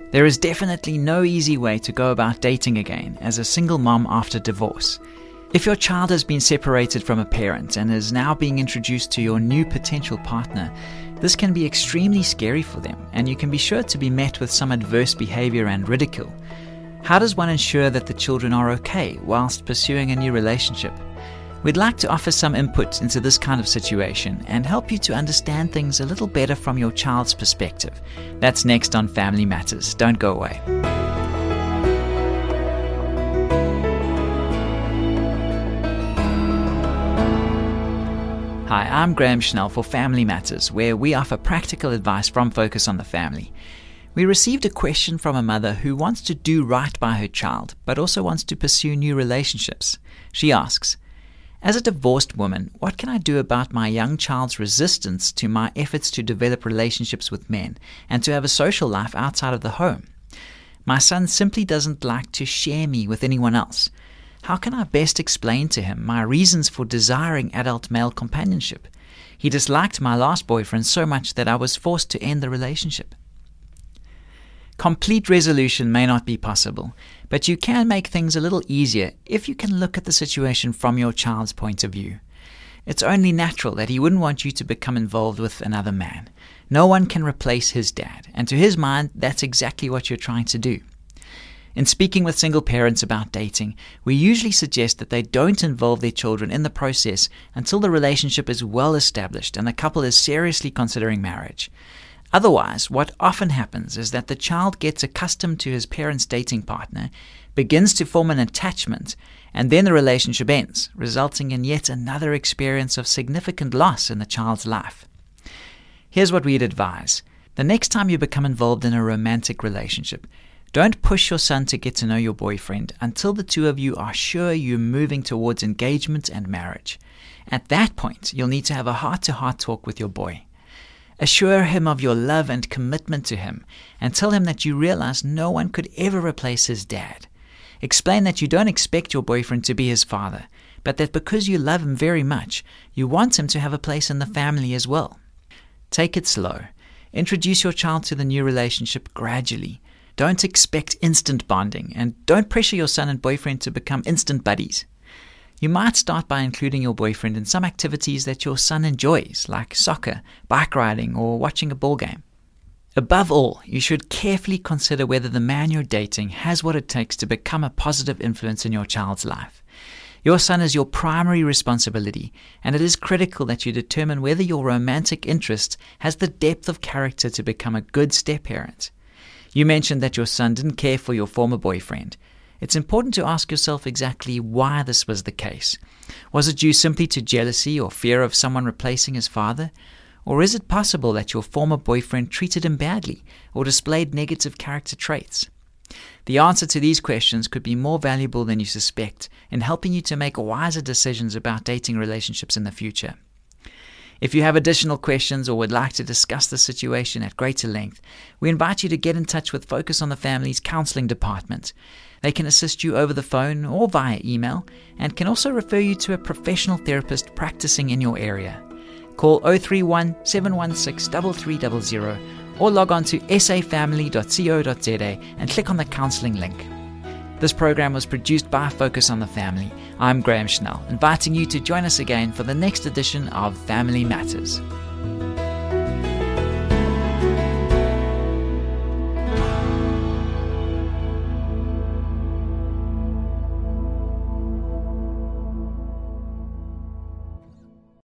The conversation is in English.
There is definitely no easy way to go about dating again as a single mom after divorce. If your child has been separated from a parent and is now being introduced to your new potential partner, this can be extremely scary for them, and you can be sure to be met with some adverse behavior and ridicule. How does one ensure that the children are okay whilst pursuing a new relationship? We'd like to offer some input into this kind of situation and help you to understand things a little better from your child's perspective. That's next on Family Matters. Don't go away. Hi, I'm Graham Schnell for Family Matters, where we offer practical advice from Focus on the Family. We received a question from a mother who wants to do right by her child, but also wants to pursue new relationships. She asks, as a divorced woman, what can I do about my young child's resistance to my efforts to develop relationships with men and to have a social life outside of the home? My son simply doesn't like to share me with anyone else. How can I best explain to him my reasons for desiring adult male companionship? He disliked my last boyfriend so much that I was forced to end the relationship. Complete resolution may not be possible, but you can make things a little easier if you can look at the situation from your child's point of view. It's only natural that he wouldn't want you to become involved with another man. No one can replace his dad, and to his mind, that's exactly what you're trying to do. In speaking with single parents about dating, we usually suggest that they don't involve their children in the process until the relationship is well established and the couple is seriously considering marriage. Otherwise, what often happens is that the child gets accustomed to his parent's dating partner, begins to form an attachment, and then the relationship ends, resulting in yet another experience of significant loss in the child's life. Here's what we'd advise. The next time you become involved in a romantic relationship, don't push your son to get to know your boyfriend until the two of you are sure you're moving towards engagement and marriage. At that point, you'll need to have a heart-to-heart talk with your boy. Assure him of your love and commitment to him, and tell him that you realize no one could ever replace his dad. Explain that you don't expect your boyfriend to be his father, but that because you love him very much, you want him to have a place in the family as well. Take it slow. Introduce your child to the new relationship gradually. Don't expect instant bonding, and don't pressure your son and boyfriend to become instant buddies. You might start by including your boyfriend in some activities that your son enjoys, like soccer, bike riding, or watching a ball game. Above all, you should carefully consider whether the man you're dating has what it takes to become a positive influence in your child's life. Your son is your primary responsibility, and it is critical that you determine whether your romantic interest has the depth of character to become a good step-parent. You mentioned that your son didn't care for your former boyfriend. It's important to ask yourself exactly why this was the case. Was it due simply to jealousy or fear of someone replacing his father? Or is it possible that your former boyfriend treated him badly or displayed negative character traits? The answer to these questions could be more valuable than you suspect in helping you to make wiser decisions about dating relationships in the future. If you have additional questions or would like to discuss the situation at greater length, we invite you to get in touch with Focus on the Family's counseling department. They can assist you over the phone or via email and can also refer you to a professional therapist practicing in your area. Call 031 716 3300 or log on to safamily.co.za and click on the counseling link. This program was produced by Focus on the Family. I'm Graham Schnell, inviting you to join us again for the next edition of Family Matters.